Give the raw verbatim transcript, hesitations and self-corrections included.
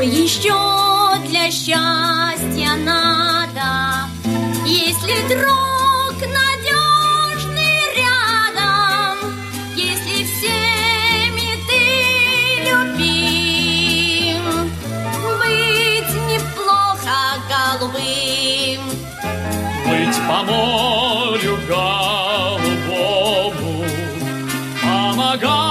Что еще для счастья надо, если друг надежный рядом, если всеми ты любим, быть неплохо голубым, быть по морю голубому, помогать